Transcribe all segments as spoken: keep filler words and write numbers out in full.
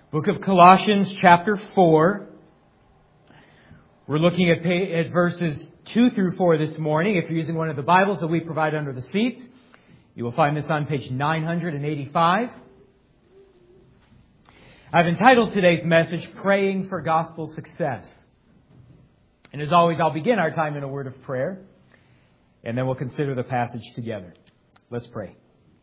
Book of Colossians, chapter four. We're looking at, pay, at verses two through four this morning. If you're using one of the Bibles that we provide under the seats, you will find this on page nine eighty-five. I've entitled today's message, Praying for Gospel Success. And as always, I'll begin our time in a word of prayer, and then we'll consider the passage together. Let's pray.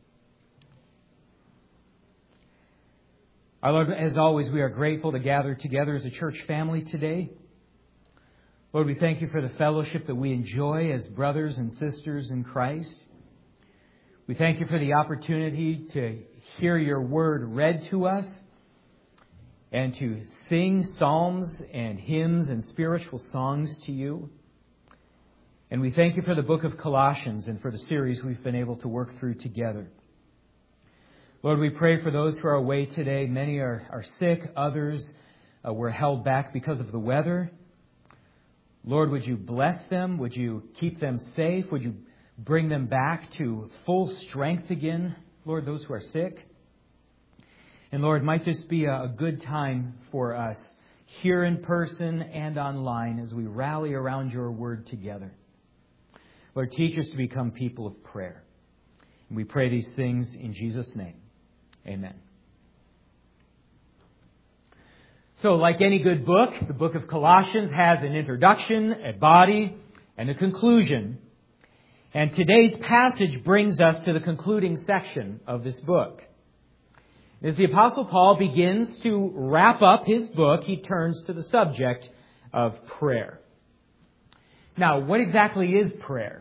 Our Lord, as always, we are grateful to gather together as a church family today. Lord, we thank you for the fellowship that we enjoy as brothers and sisters in Christ. We thank you for the opportunity to hear your word read to us and to sing psalms and hymns and spiritual songs to you. And we thank you for the book of Colossians and for the series we've been able to work through together. Lord, we pray for those who are away today. Many are, are sick. Others uh, were held back because of the weather. Lord, would you bless them? Would you keep them safe? Would you bring them back to full strength again? Lord, those who are sick. And Lord, might this be a, a good time for us here in person and online as we rally around your word together. Lord, teach us to become people of prayer. And we pray these things in Jesus' name. Amen. So, like any good book, the book of Colossians has an introduction, a body, and a conclusion. And today's passage brings us to the concluding section of this book. As the Apostle Paul begins to wrap up his book, he turns to the subject of prayer. Now, what exactly is prayer?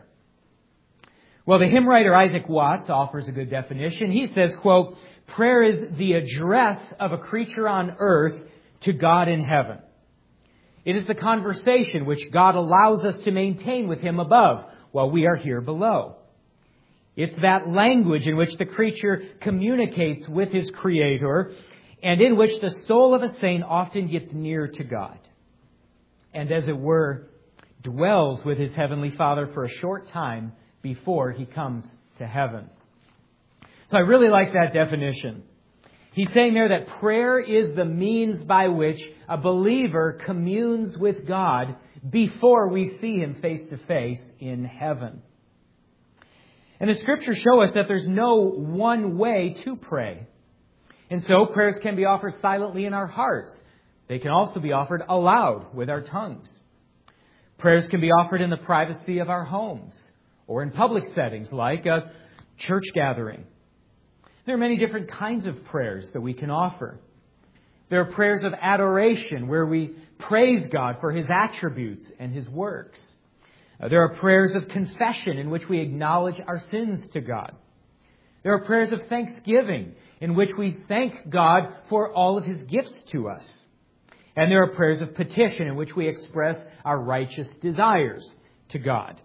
Well, the hymn writer Isaac Watts offers a good definition. He says, quote, prayer is the address of a creature on earth to God in heaven. It is the conversation which God allows us to maintain with Him above while we are here below. It's that language in which the creature communicates with his Creator and in which the soul of a saint often gets near to God and, as it were, dwells with his Heavenly Father for a short time before he comes to heaven. So I really like that definition. He's saying there that prayer is the means by which a believer communes with God before we see Him face to face in heaven. And the Scriptures show us that there's no one way to pray. And so prayers can be offered silently in our hearts. They can also be offered aloud with our tongues. Prayers can be offered in the privacy of our homes or in public settings like a church gathering. There are many different kinds of prayers that we can offer. There are prayers of adoration where we praise God for His attributes and His works. Uh, there are prayers of confession in which we acknowledge our sins to God. There are prayers of thanksgiving in which we thank God for all of His gifts to us. And there are prayers of petition in which we express our righteous desires to God.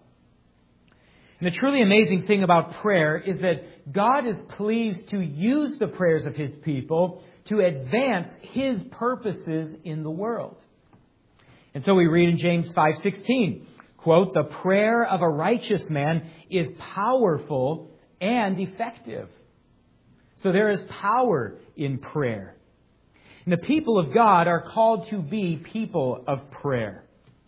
And the truly amazing thing about prayer is that God is pleased to use the prayers of His people to advance His purposes in the world. And so we read in James five sixteen, quote, the prayer of a righteous man is powerful and effective. So there is power in prayer. And the people of God are called to be people of prayer.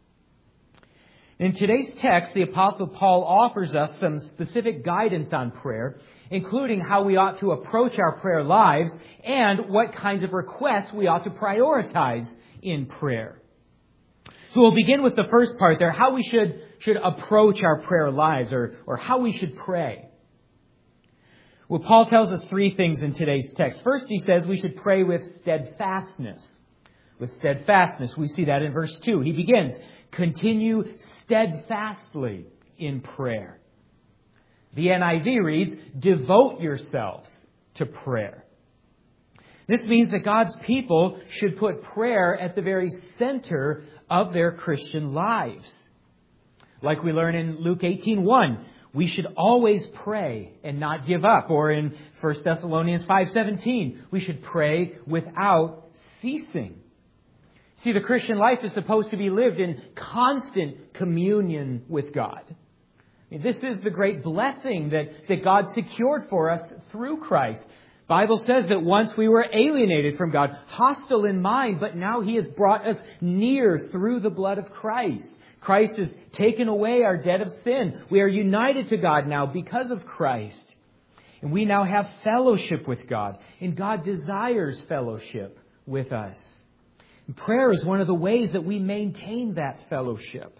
In today's text, the Apostle Paul offers us some specific guidance on prayer, including how we ought to approach our prayer lives and what kinds of requests we ought to prioritize in prayer. So we'll begin with the first part there, how we should, should approach our prayer lives or, or how we should pray. Well, Paul tells us three things in today's text. First, he says we should pray with steadfastness. With steadfastness, we see that in verse two. He begins, continue steadfastly in prayer. The N I V reads, devote yourselves to prayer. This means that God's people should put prayer at the very center of their Christian lives. Like we learn in Luke eighteen one, we should always pray and not give up. Or in First Thessalonians five seventeen, we should pray without ceasing. See, the Christian life is supposed to be lived in constant communion with God. I mean, this is the great blessing that, that God secured for us through Christ. Bible says that once we were alienated from God, hostile in mind, but now He has brought us near through the blood of Christ. Christ has taken away our debt of sin. We are united to God now because of Christ. And we now have fellowship with God. And God desires fellowship with us. And prayer is one of the ways that we maintain that fellowship.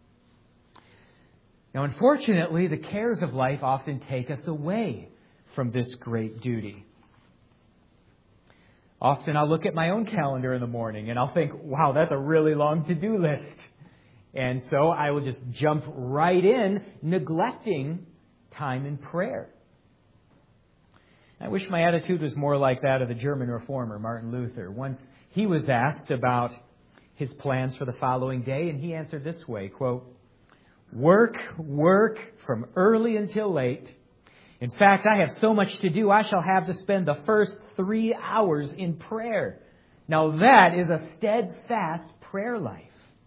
Now, unfortunately, the cares of life often take us away from this great duty. Often I'll look at my own calendar in the morning and I'll think, wow, that's a really long to-do list. And so I will just jump right in, neglecting time in prayer. I wish my attitude was more like that of the German reformer, Martin Luther. Once he was asked about his plans for the following day, and he answered this way, quote, "Work, work from early until late. In fact, I have so much to do, I shall have to spend the first three hours in prayer." Now that is a steadfast prayer life.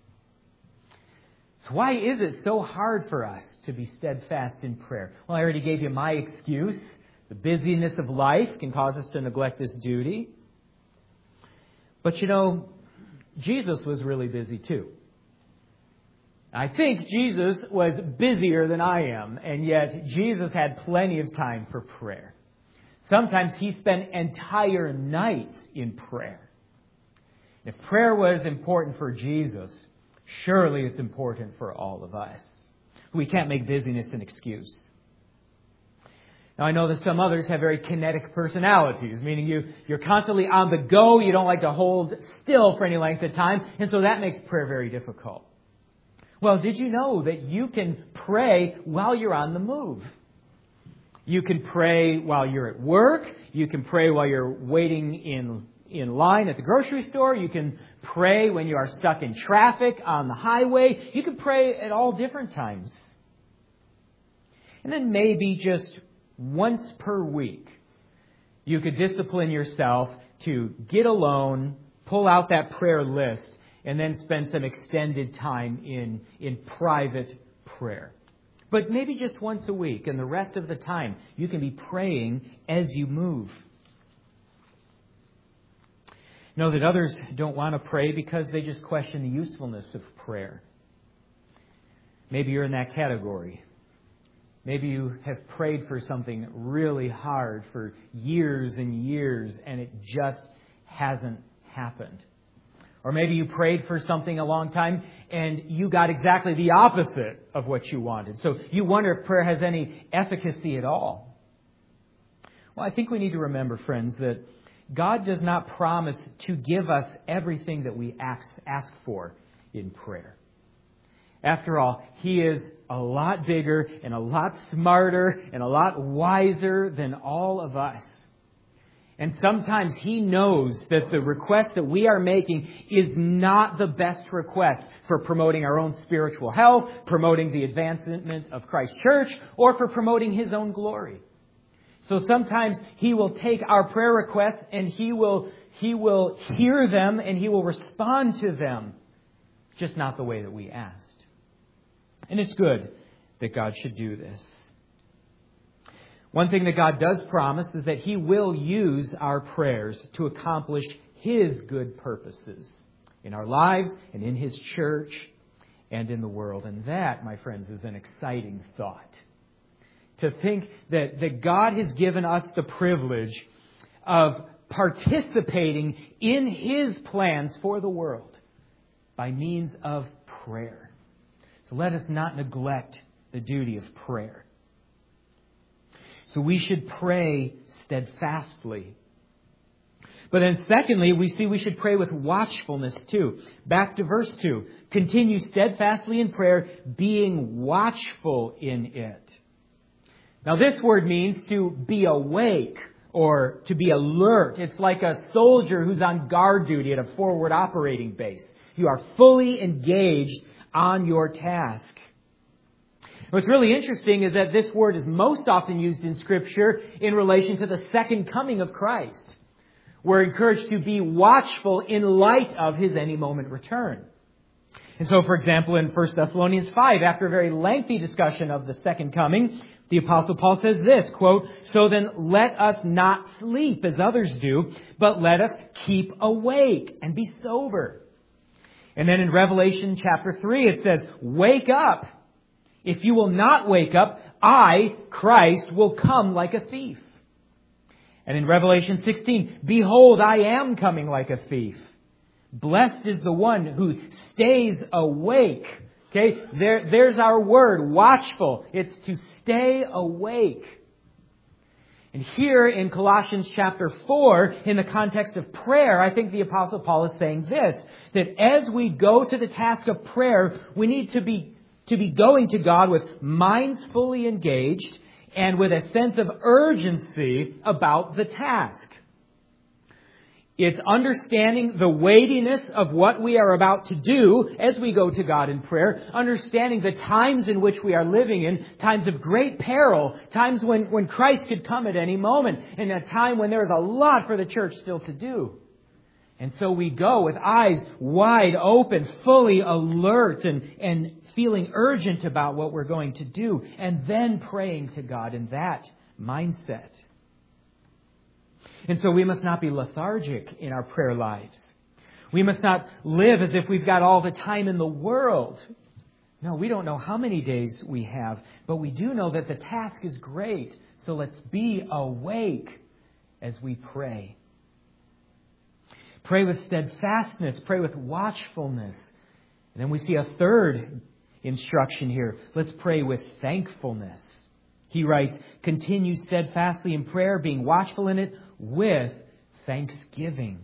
So why is it so hard for us to be steadfast in prayer? Well, I already gave you my excuse. The busyness of life can cause us to neglect this duty. But you know, Jesus was really busy too. I think Jesus was busier than I am, and yet Jesus had plenty of time for prayer. Sometimes He spent entire nights in prayer. If prayer was important for Jesus, surely it's important for all of us. We can't make busyness an excuse. Now, I know that some others have very kinetic personalities, meaning you, you're constantly on the go, you don't like to hold still for any length of time, and so that makes prayer very difficult. Well, did you know that you can pray while you're on the move? You can pray while you're at work. You can pray while you're waiting in, in line at the grocery store. You can pray when you are stuck in traffic on the highway. You can pray at all different times. And then maybe just once per week, you could discipline yourself to get alone, pull out that prayer list, and then spend some extended time in, in private prayer. But maybe just once a week, and the rest of the time, you can be praying as you move. Know that others don't want to pray because they just question the usefulness of prayer. Maybe you're in that category. Maybe you have prayed for something really hard for years and years, and it just hasn't happened. Or maybe you prayed for something a long time and you got exactly the opposite of what you wanted. So you wonder if prayer has any efficacy at all. Well, I think we need to remember, friends, that God does not promise to give us everything that we ask, ask for in prayer. After all, He is a lot bigger and a lot smarter and a lot wiser than all of us. And sometimes He knows that the request that we are making is not the best request for promoting our own spiritual health, promoting the advancement of Christ's church, or for promoting His own glory. So sometimes He will take our prayer requests and He will, He will hear them and He will respond to them, just not the way that we asked. And it's good that God should do this. One thing that God does promise is that He will use our prayers to accomplish His good purposes in our lives and in His church and in the world. And that, my friends, is an exciting thought. To think that, that God has given us the privilege of participating in His plans for the world by means of prayer. So let us not neglect the duty of prayer. So we should pray steadfastly. But then secondly, we see we should pray with watchfulness too. Back to verse two. Continue steadfastly in prayer, being watchful in it. Now this word means to be awake or to be alert. It's like a soldier who's on guard duty at a forward operating base. You are fully engaged on your task. What's really interesting is that this word is most often used in Scripture in relation to the second coming of Christ. We're encouraged to be watchful in light of His any moment return. And so, for example, in First Thessalonians five, after a very lengthy discussion of the second coming, The Apostle Paul says this, quote, "So then let us not sleep as others do, but let us keep awake and be sober." And then in Revelation chapter three it says, "Wake up. If you will not wake up, I, Christ, will come like a thief." And in Revelation sixteen, "Behold, I am coming like a thief. Blessed is the one who stays awake." Okay, there, there's our word, watchful. It's to stay awake. And here in Colossians chapter four, in the context of prayer, I think the Apostle Paul is saying this, that as we go to the task of prayer, we need to be, to be going to God with minds fully engaged and with a sense of urgency about the task. It's understanding the weightiness of what we are about to do as we go to God in prayer, understanding the times in which we are living in, times of great peril, times when, when Christ could come at any moment, and a time when there is a lot for the church still to do. And so we go with eyes wide open, fully alert, and, and feeling urgent about what we're going to do, and then praying to God in that mindset. And so we must not be lethargic in our prayer lives. We must not live as if we've got all the time in the world. No, we don't know how many days we have, but we do know that the task is great. So let's be awake as we pray. Pray with steadfastness. Pray with watchfulness. And then we see a third instruction here. Let's pray with thankfulness. He writes, "Continue steadfastly in prayer, being watchful in it with thanksgiving."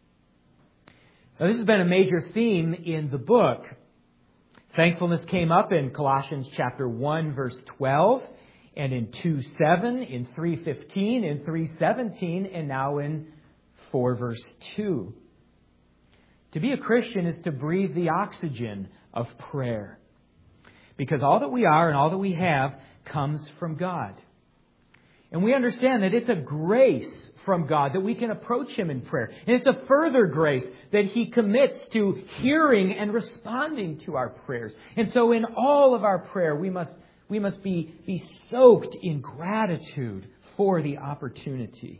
Now, this has been a major theme in the book. Thankfulness came up in Colossians chapter one, verse twelve, and in two seven, in three fifteen, in three seventeen, and now in four, verse two. To be a Christian is to breathe the oxygen of prayer, because all that we are and all that we have comes from God. And we understand that it's a grace from God that we can approach Him in prayer. And it's a further grace that He commits to hearing and responding to our prayers. And so in all of our prayer, we must, we must be, be soaked in gratitude for the opportunity.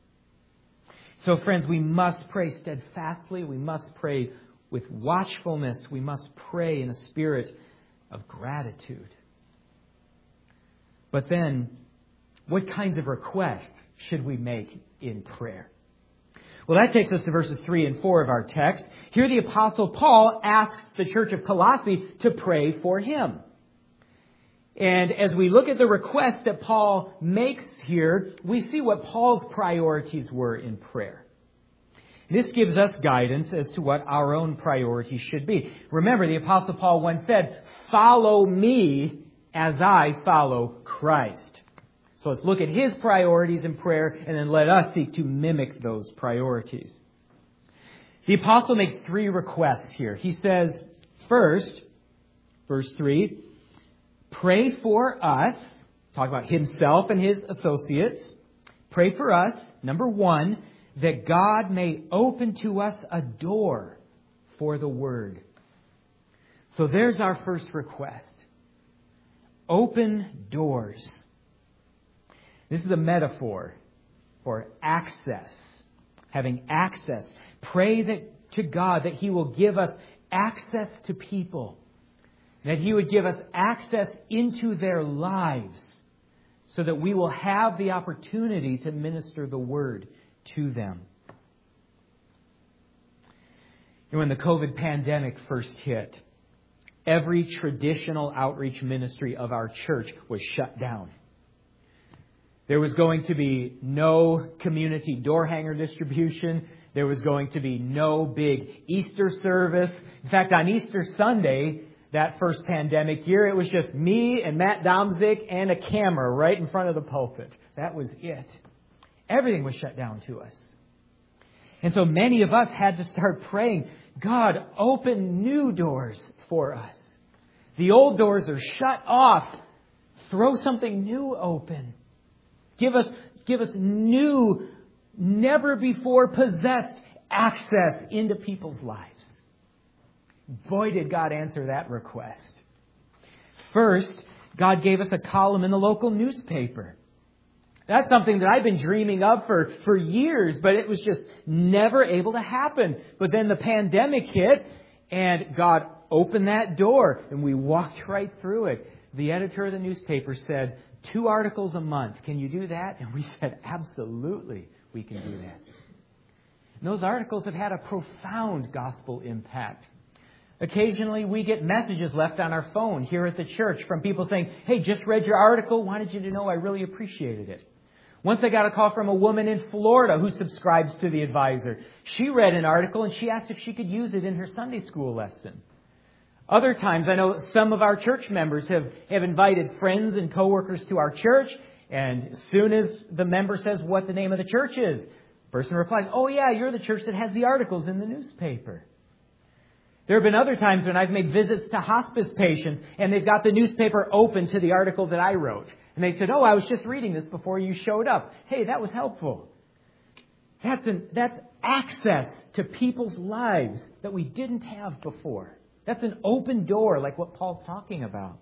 So friends, we must pray steadfastly. We must pray with watchfulness. We must pray in a spirit of gratitude. But then, what kinds of requests should we make in prayer? Well, that takes us to verses three and four of our text. Here the Apostle Paul asks the church of Colossae to pray for him. And as we look at the request that Paul makes here, we see what Paul's priorities were in prayer. This gives us guidance as to what our own priorities should be. Remember, the Apostle Paul once said, "Follow me as I follow Christ." So let's look at his priorities in prayer, and then let us seek to mimic those priorities. The apostle makes three requests here. He says, first, verse three, pray for us. Talk about himself and his associates. Pray for us, number one, that God may open to us a door for the word. So there's our first request. Open doors. This is a metaphor for access. Having access. Pray that to God that He will give us access to people. That He would give us access into their lives so that we will have the opportunity to minister the word to them. And when the COVID pandemic first hit, every traditional outreach ministry of our church was shut down. There was going to be no community door hanger distribution. There was going to be no big Easter service. In fact, on Easter Sunday, that first pandemic year, it was just me and Matt Domzik and a camera right in front of the pulpit. That was it. Everything was shut down to us. And so many of us had to start praying, God, open new doors for us. The old doors are shut off. Throw something new open. Give us, give us new, never before possessed access into people's lives. Boy, did God answer that request. First, God gave us a column in the local newspaper. That's something that I've been dreaming of for, for years, but it was just never able to happen. But then the pandemic hit, and God opened that door, and we walked right through it. The editor of the newspaper said, two articles a month. Can you do that? And we said, absolutely, we can do that. And those articles have had a profound gospel impact. Occasionally, we get messages left on our phone here at the church from people saying, hey, just read your article. Wanted you to know I really appreciated it. Once I got a call from a woman in Florida who subscribes to the Advisor. She read an article and she asked if she could use it in her Sunday school lesson. Other times, I know some of our church members have, have invited friends and coworkers to our church. And as soon as the member says what the name of the church is, the person replies, oh yeah, you're the church that has the articles in the newspaper. There have been other times when I've made visits to hospice patients and they've got the newspaper open to the article that I wrote. And they said, oh, I was just reading this before you showed up. Hey, that was helpful. That's an, that's access to people's lives that we didn't have before. That's an open door like what Paul's talking about.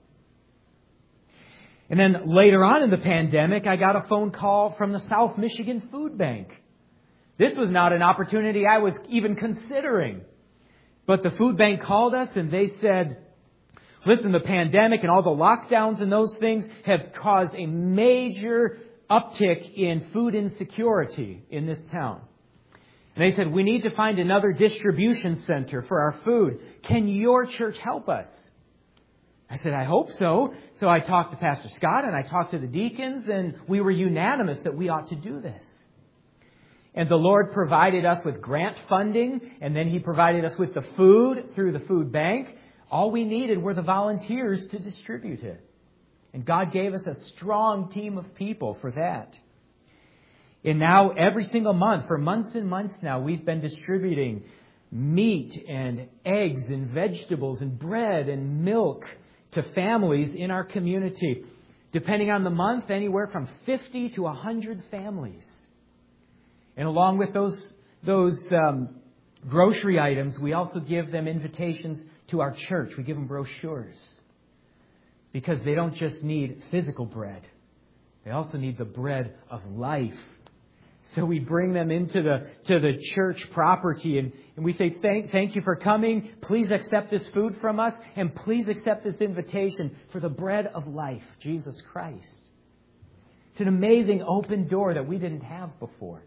And then later on in the pandemic, I got a phone call from the South Michigan Food Bank. This was not an opportunity I was even considering. But the food bank called us and they said, listen, the pandemic and all the lockdowns and those things have caused a major uptick in food insecurity in this town. And they said, we need to find another distribution center for our food. Can your church help us? I said, I hope so. So I talked to Pastor Scott and I talked to the deacons and we were unanimous that we ought to do this. And the Lord provided us with grant funding, and then He provided us with the food through the food bank. All we needed were the volunteers to distribute it. And God gave us a strong team of people for that. And now every single month, for months and months now, we've been distributing meat and eggs and vegetables and bread and milk to families in our community. Depending on the month, anywhere from fifty to one hundred families. And along with those those um, grocery items, we also give them invitations to our church. We give them brochures. Because they don't just need physical bread. They also need the bread of life. So we bring them into the to the church property and, and we say, thank, thank you for coming. Please accept this food from us. And please accept this invitation for the bread of life, Jesus Christ. It's an amazing open door that we didn't have before.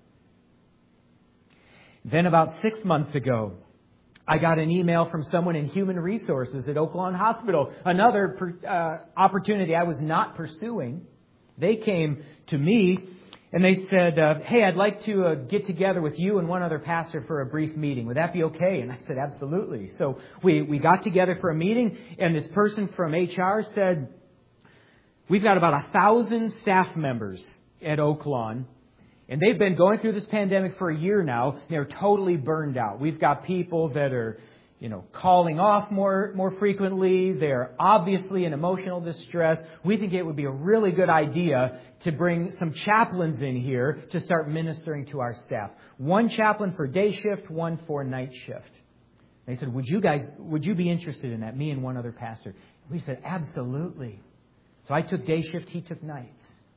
Then about six months ago, I got an email from someone in Human Resources at Oaklawn Hospital. Another uh, opportunity I was not pursuing. They came to me and they said, uh, hey, I'd like to uh, get together with you and one other pastor for a brief meeting. Would that be okay? And I said, absolutely. So we, we got together for a meeting and this person from H R said, we've got about a thousand staff members at Oaklawn. And they've been going through this pandemic for a year now. They're totally burned out. We've got people that are, you know, calling off more, more frequently. They're obviously in emotional distress. We think it would be a really good idea to bring some chaplains in here to start ministering to our staff. One chaplain for day shift, one for night shift. They said, would you guys, would you be interested in that? Me and one other pastor. We said, absolutely. So I took day shift. He took nights.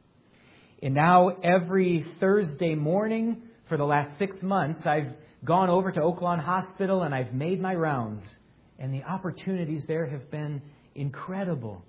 And now every Thursday morning for the last six months, I've gone over to Oaklawn Hospital and I've made my rounds. And the opportunities there have been incredible.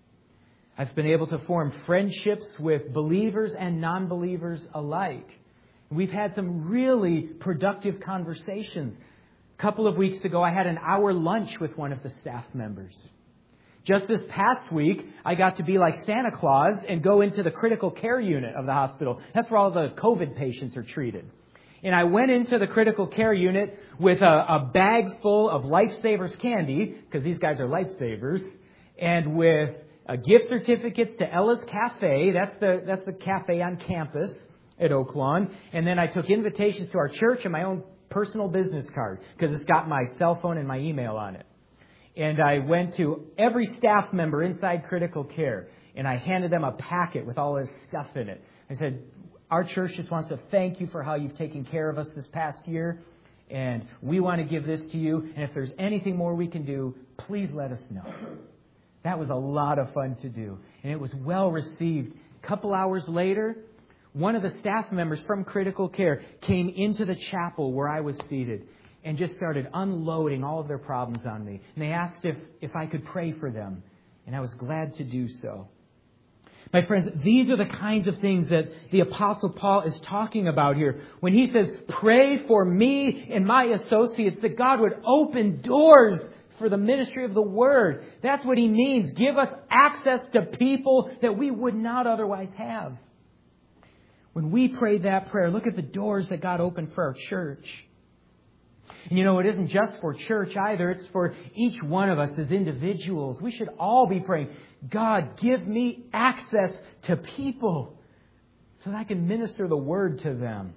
I've been able to form friendships with believers and non-believers alike. We've had some really productive conversations. A couple of weeks ago, I had an hour lunch with one of the staff members. Just this past week, I got to be like Santa Claus and go into the critical care unit of the hospital. That's where all the COVID patients are treated. And I went into the critical care unit with a, a bag full of Lifesavers candy, because these guys are lifesavers, and with uh, gift certificates to Ella's Cafe. That's the that's the cafe on campus at Oaklawn. And then I took invitations to our church and my own personal business card, because it's got my cell phone and my email on it. And I went to every staff member inside critical care, and I handed them a packet with all this stuff in it. I said, our church just wants to thank you for how you've taken care of us this past year, and we want to give this to you. And if there's anything more we can do, please let us know. That was a lot of fun to do. And it was well received. A couple hours later, one of the staff members from Critical Care came into the chapel where I was seated and just started unloading all of their problems on me. And they asked if, if I could pray for them. And I was glad to do so. My friends, these are the kinds of things that the Apostle Paul is talking about here. When he says, pray for me and my associates, that God would open doors for the ministry of the Word. That's what he means. Give us access to people that we would not otherwise have. When we pray that prayer, look at the doors that God opened for our church. And you know, it isn't just for church either. It's for each one of us as individuals. We should all be praying, God, give me access to people so that I can minister the Word to them.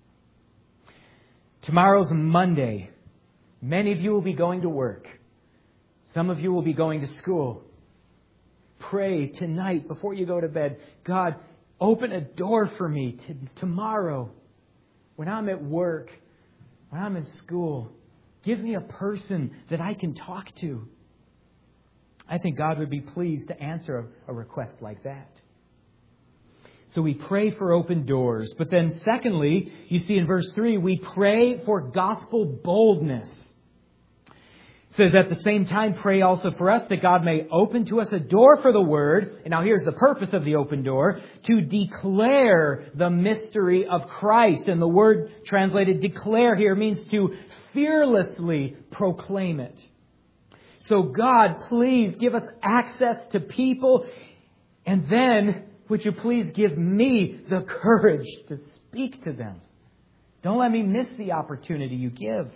Tomorrow's Monday. Many of you will be going to work. Some of you will be going to school. Pray tonight before you go to bed, God, open a door for me to tomorrow when I'm at work, when I'm in school. Give me a person that I can talk to. I think God would be pleased to answer a, a request like that. So we pray for open doors. But then secondly, you see in verse three, we pray for gospel boldness. It says at the same time, pray also for us that God may open to us a door for the Word. And now here's the purpose of the open door. To declare the mystery of Christ. And the word translated declare here means to fearlessly proclaim it. So God, please give us access to people. And then, would you please give me the courage to speak to them? Don't let me miss the opportunity you give.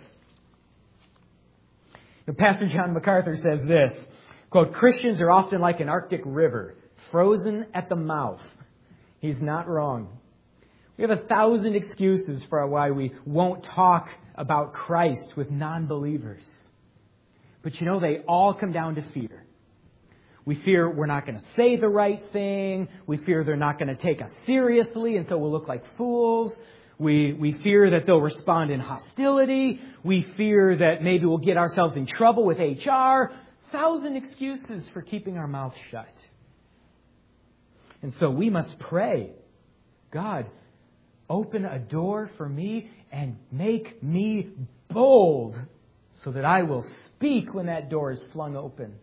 Pastor John MacArthur says this, quote, Christians are often like an Arctic river, frozen at the mouth. He's not wrong. We have a thousand excuses for why we won't talk about Christ with non-believers. But you know, they all come down to fear. We fear we're not going to say the right thing. We fear they're not going to take us seriously, and so we'll look like fools. We we fear that they'll respond in hostility. We fear that maybe we'll get ourselves in trouble with H R. Thousand excuses for keeping our mouth shut. And so we must pray, God, open a door for me and make me bold so that I will speak when that door is flung open.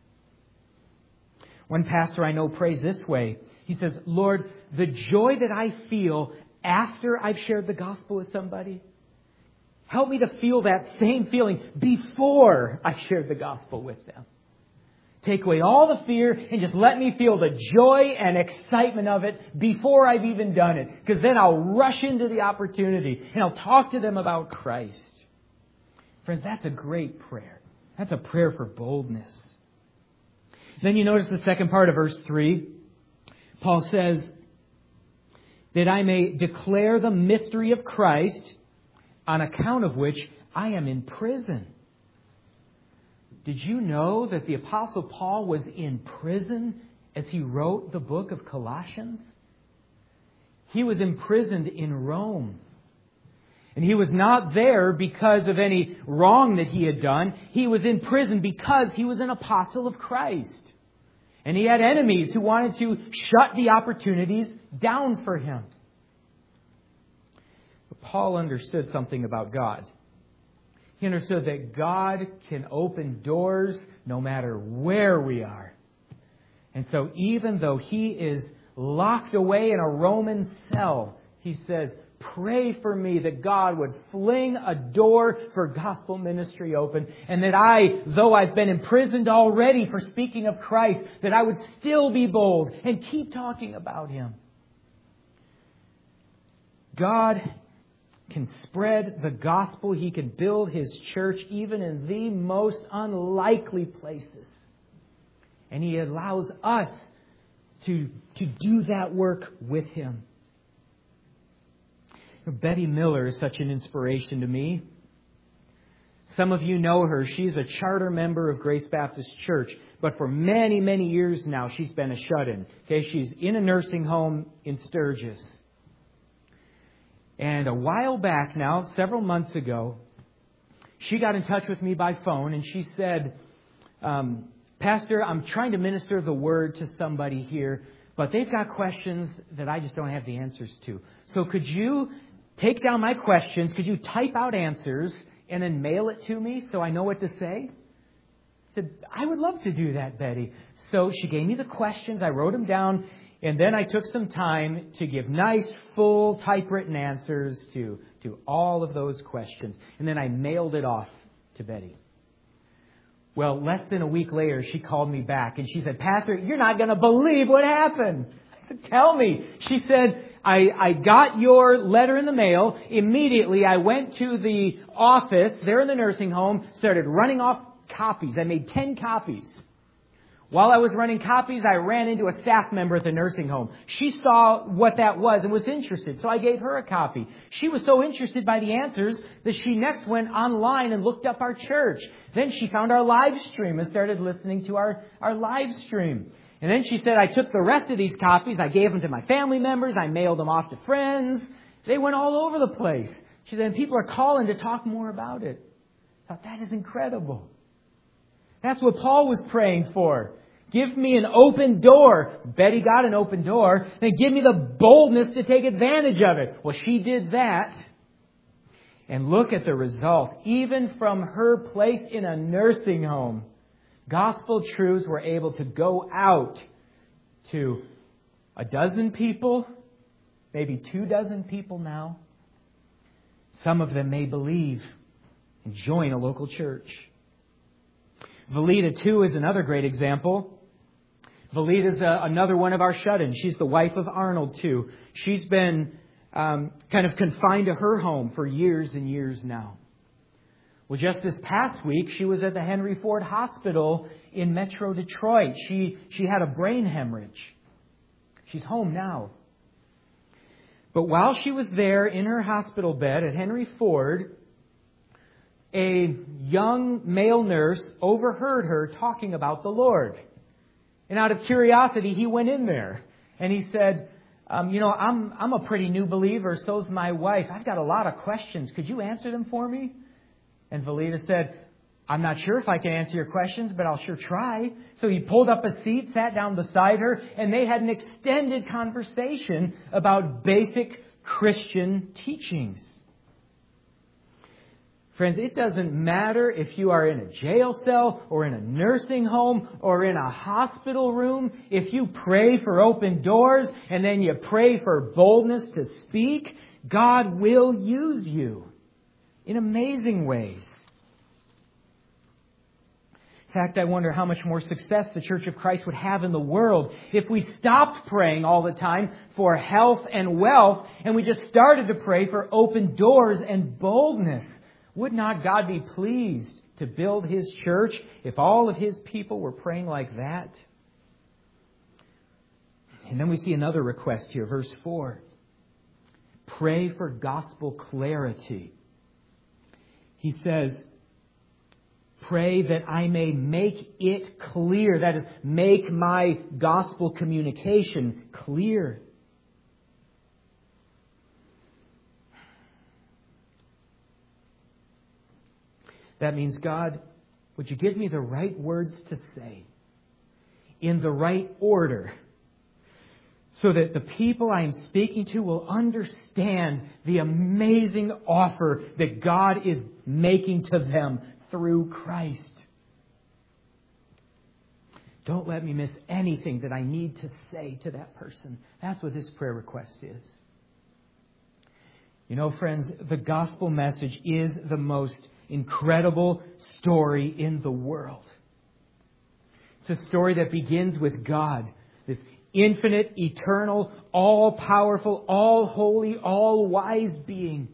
One pastor I know prays this way. He says, Lord, the joy that I feel after I've shared the gospel with somebody, help me to feel that same feeling before I shared the gospel with them. Take away all the fear and just let me feel the joy and excitement of it before I've even done it. Because then I'll rush into the opportunity and I'll talk to them about Christ. Friends, that's a great prayer. That's a prayer for boldness. Then you notice the second part of verse three. Paul says, that I may declare the mystery of Christ, on account of which I am in prison. Did you know that the Apostle Paul was in prison as he wrote the book of Colossians? He was imprisoned in Rome. And he was not there because of any wrong that he had done. He was in prison because he was an apostle of Christ. And he had enemies who wanted to shut the opportunities down for him. But Paul understood something about God. He understood that God can open doors no matter where we are. And so even though he is locked away in a Roman cell, he says, pray for me that God would fling a door for gospel ministry open, and that I, though I've been imprisoned already for speaking of Christ, that I would still be bold and keep talking about Him. God can spread the gospel. He can build His church even in the most unlikely places. And He allows us to, to do that work with Him. Betty Miller is such an inspiration to me. Some of you know her. She's a charter member of Grace Baptist Church. But for many, many years now, she's been a shut-in. Okay, she's in a nursing home in Sturgis. And a while back now, several months ago, she got in touch with me by phone and she said, um, Pastor, I'm trying to minister the word to somebody here, but they've got questions that I just don't have the answers to. So could you take down my questions? Could you type out answers and then mail it to me so I know what to say? I said, I would love to do that, Betty. So she gave me the questions. I wrote them down. And then I took some time to give nice, full, typewritten answers to, to all of those questions. And then I mailed it off to Betty. Well, less than a week later, she called me back and she said, Pastor, you're not going to believe what happened. I said, tell me. She said, I, I got your letter in the mail. Immediately, I went to the office there in the nursing home, started running off copies. I made ten copies. While I was running copies, I ran into a staff member at the nursing home. She saw what that was and was interested, so I gave her a copy. She was so interested by the answers that she next went online and looked up our church. Then she found our live stream and started listening to our, our live stream. And then she said, I took the rest of these copies, I gave them to my family members, I mailed them off to friends. They went all over the place. She said, and people are calling to talk more about it. I thought, that is incredible. That's what Paul was praying for. Give me an open door. Betty got an open door. Then give me the boldness to take advantage of it. Well, she did that. And look at the result. Even from her place in a nursing home, gospel truths were able to go out to a dozen people, maybe two dozen people now. Some of them may believe and join a local church. Valita, too, is another great example. Valita is a, another one of our shut-ins. She's the wife of Arnold, too. She's been um, kind of confined to her home for years and years now. Well, just this past week, she was at the Henry Ford Hospital in Metro Detroit. She, she had a brain hemorrhage. She's home now. But while she was there in her hospital bed at Henry Ford, a young male nurse overheard her talking about the Lord. And out of curiosity, he went in there and he said, um, you know, I'm I'm a pretty new believer, so's my wife. I've got a lot of questions. Could you answer them for me? And Valita said, I'm not sure if I can answer your questions, but I'll sure try. So he pulled up a seat, sat down beside her, and they had an extended conversation about basic Christian teachings. Friends, it doesn't matter if you are in a jail cell or in a nursing home or in a hospital room. If you pray for open doors and then you pray for boldness to speak, God will use you in amazing ways. In fact, I wonder how much more success the Church of Christ would have in the world if we stopped praying all the time for health and wealth and we just started to pray for open doors and boldness. Would not God be pleased to build His church if all of His people were praying like that? And then we see another request here, verse four. Pray for gospel clarity. He says, pray that I may make it clear. That is, make my gospel communication clear. That means, God, would you give me the right words to say in the right order so that the people I am speaking to will understand the amazing offer that God is making to them through Christ. Don't let me miss anything that I need to say to that person. That's what this prayer request is. You know, friends, the gospel message is the most incredible story in the world. It's a story that begins with God, this infinite, eternal, all-powerful, all-holy, all-wise being,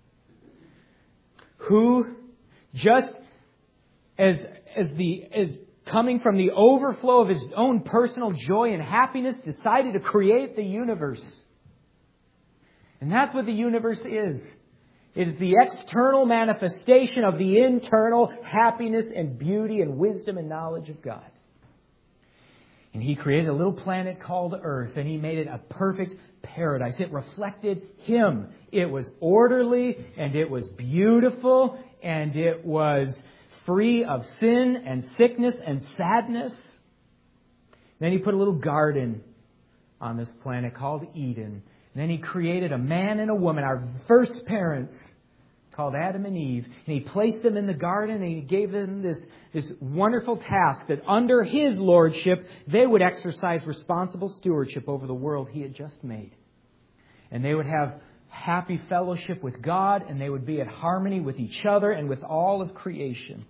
who just as as the as coming from the overflow of His own personal joy and happiness, decided to create the universe. And that's what the universe is. It is the external manifestation of the internal happiness and beauty and wisdom and knowledge of God. And He created a little planet called Earth, and He made it a perfect paradise. It reflected Him. It was orderly, and it was beautiful, and it was free of sin and sickness and sadness. Then He put a little garden on this planet called Eden. And then He created a man and a woman, our first parents, called Adam and Eve. And He placed them in the garden and He gave them this, this wonderful task that under His lordship, they would exercise responsible stewardship over the world He had just made. And they would have happy fellowship with God, and they would be at harmony with each other and with all of creation.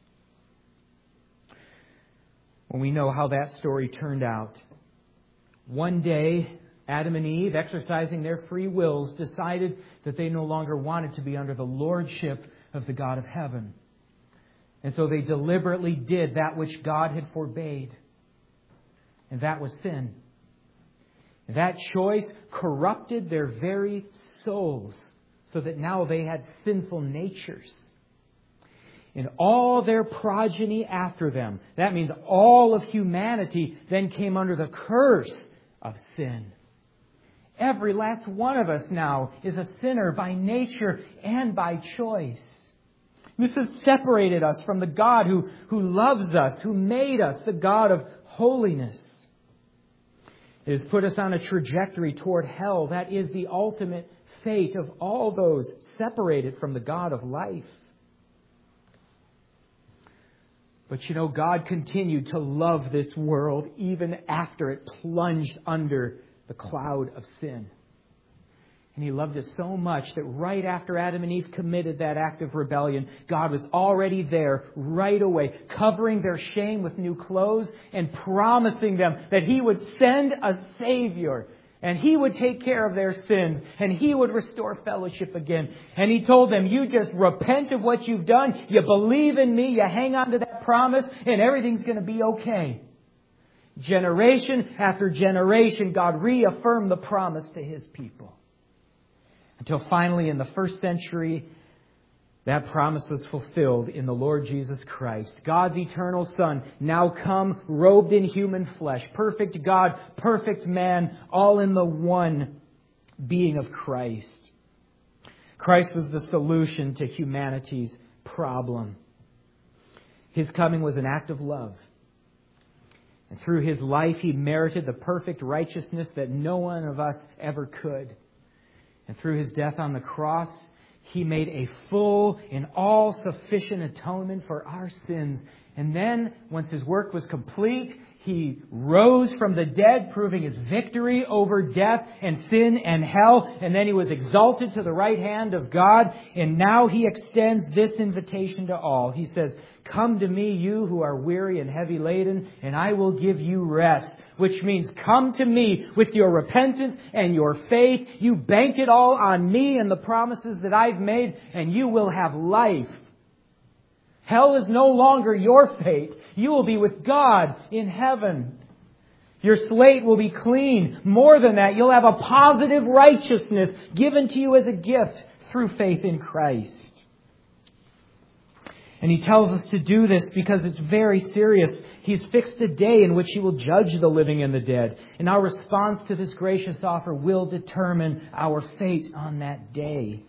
When we know how that story turned out, one day, Adam and Eve, exercising their free wills, decided that they no longer wanted to be under the lordship of the God of heaven. And so they deliberately did that which God had forbade. And that was sin. And that choice corrupted their very souls, so that now they had sinful natures. And all their progeny after them, that means all of humanity, then came under the curse of sin. Every last one of us now is a sinner by nature and by choice. This has separated us from the God who, who loves us, who made us, the God of holiness. It has put us on a trajectory toward hell. That is the ultimate fate of all those separated from the God of life. But you know, God continued to love this world even after it plunged under the cloud of sin. And He loved it so much that right after Adam and Eve committed that act of rebellion, God was already there right away, covering their shame with new clothes and promising them that He would send a Savior. And He would take care of their sins. And He would restore fellowship again. And He told them, you just repent of what you've done. You believe in me. You hang on to that promise. And everything's going to be okay. Generation after generation, God reaffirmed the promise to His people. Until finally in the first century, that promise was fulfilled in the Lord Jesus Christ. God's eternal Son, now come, robed in human flesh. Perfect God, perfect man, all in the one being of Christ. Christ was the solution to humanity's problem. His coming was an act of love. And through His life, He merited the perfect righteousness that no one of us ever could. And through His death on the cross, He made a full and all-sufficient atonement for our sins. And then, once His work was complete, He rose from the dead, proving His victory over death and sin and hell. And then He was exalted to the right hand of God. And now He extends this invitation to all. He says, come to me, you who are weary and heavy laden, and I will give you rest. Which means come to me with your repentance and your faith. You bank it all on me and the promises that I've made, and you will have life. Hell is no longer your fate. You will be with God in heaven. Your slate will be clean. More than that, you'll have a positive righteousness given to you as a gift through faith in Christ. And He tells us to do this because it's very serious. He's fixed a day in which He will judge the living and the dead. And our response to this gracious offer will determine our fate on that day.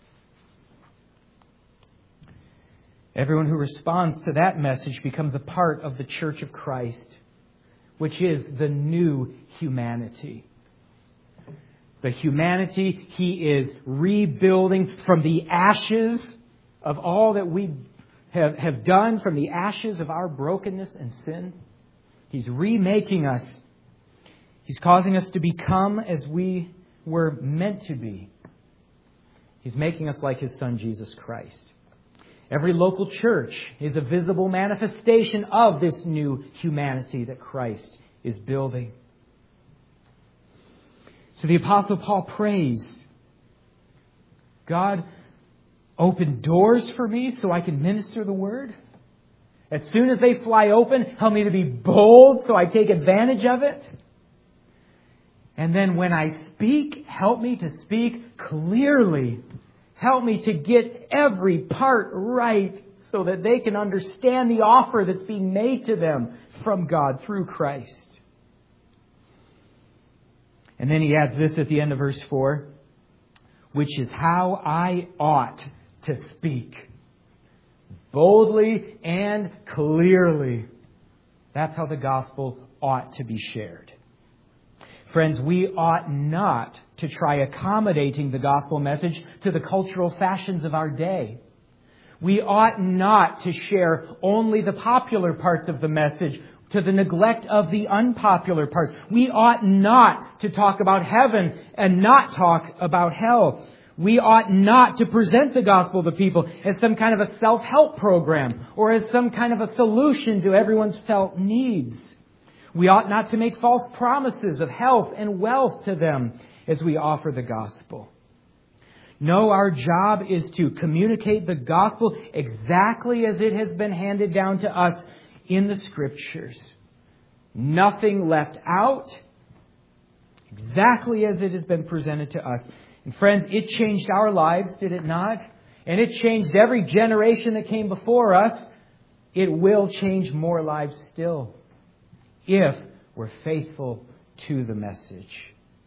Everyone who responds to that message becomes a part of the Church of Christ, which is the new humanity. The humanity He is rebuilding from the ashes of all that we have, have done, from the ashes of our brokenness and sin. He's remaking us. He's causing us to become as we were meant to be. He's making us like His Son, Jesus Christ. Every local church is a visible manifestation of this new humanity that Christ is building. So the Apostle Paul prays, God, open doors for me so I can minister the word. As soon as they fly open, help me to be bold so I take advantage of it. And then when I speak, help me to speak clearly. Help me to get every part right so that they can understand the offer that's being made to them from God through Christ. And then he adds this at the end of verse four, which is how I ought to speak. boldly and clearly. That's how the gospel ought to be shared. Friends, we ought not to try accommodating the gospel message to the cultural fashions of our day. We ought not to share only the popular parts of the message to the neglect of the unpopular parts. We ought not to talk about heaven and not talk about hell. We ought not to present the gospel to people as some kind of a self-help program or as some kind of a solution to everyone's felt needs. We ought not to make false promises of health and wealth to them as we offer the gospel. No, our job is to communicate the gospel exactly as it has been handed down to us in the Scriptures. Nothing left out, exactly as it has been presented to us. And friends, it changed our lives, did it not? And it changed every generation that came before us. It will change more lives still, if we're faithful to the message.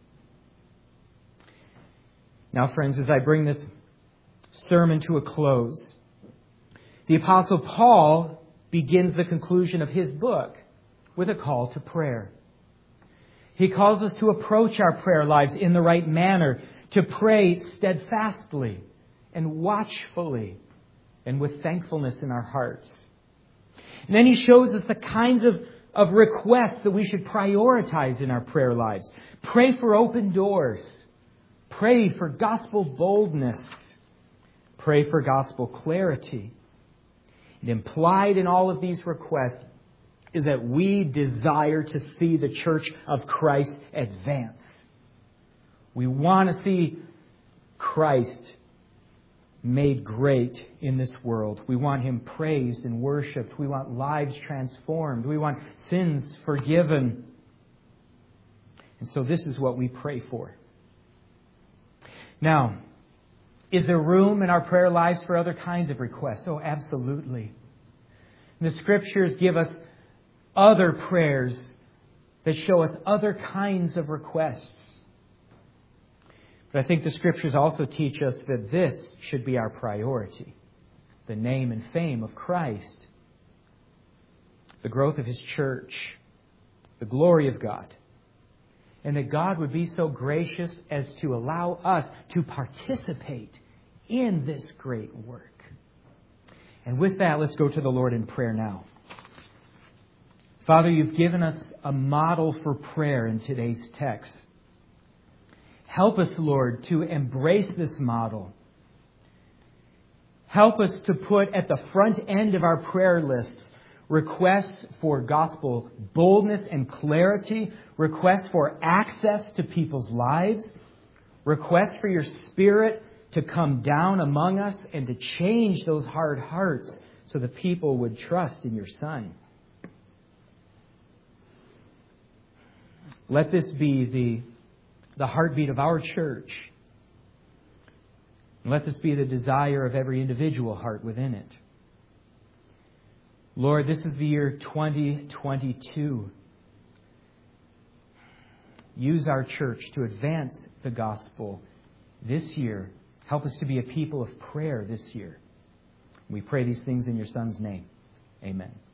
Now, friends, as I bring this sermon to a close, the Apostle Paul begins the conclusion of his book with a call to prayer. He calls us to approach our prayer lives in the right manner, to pray steadfastly and watchfully and with thankfulness in our hearts. And then he shows us the kinds of of requests that we should prioritize in our prayer lives. Pray for open doors. Pray for gospel boldness. Pray for gospel clarity. And implied in all of these requests is that we desire to see the church of Christ advance. We want to see Christ made great in this world. We want Him praised and worshipped. We want lives transformed. We want sins forgiven. And so this is what we pray for. Now, is there room in our prayer lives for other kinds of requests? Oh, absolutely. The Scriptures give us other prayers that show us other kinds of requests. But I think the Scriptures also teach us that this should be our priority. The name and fame of Christ. The growth of His church. The glory of God. And that God would be so gracious as to allow us to participate in this great work. And with that, let's go to the Lord in prayer now. Father, You've given us a model for prayer in today's text. Help us, Lord, to embrace this model. Help us to put at the front end of our prayer lists requests for gospel boldness and clarity, requests for access to people's lives, requests for Your Spirit to come down among us and to change those hard hearts so that people would trust in Your Son. Let this be the the heartbeat of our church. And let this be the desire of every individual heart within it. Lord, this is the year twenty twenty-two. Use our church to advance the gospel this year. Help us to be a people of prayer this year. We pray these things in Your Son's name. Amen.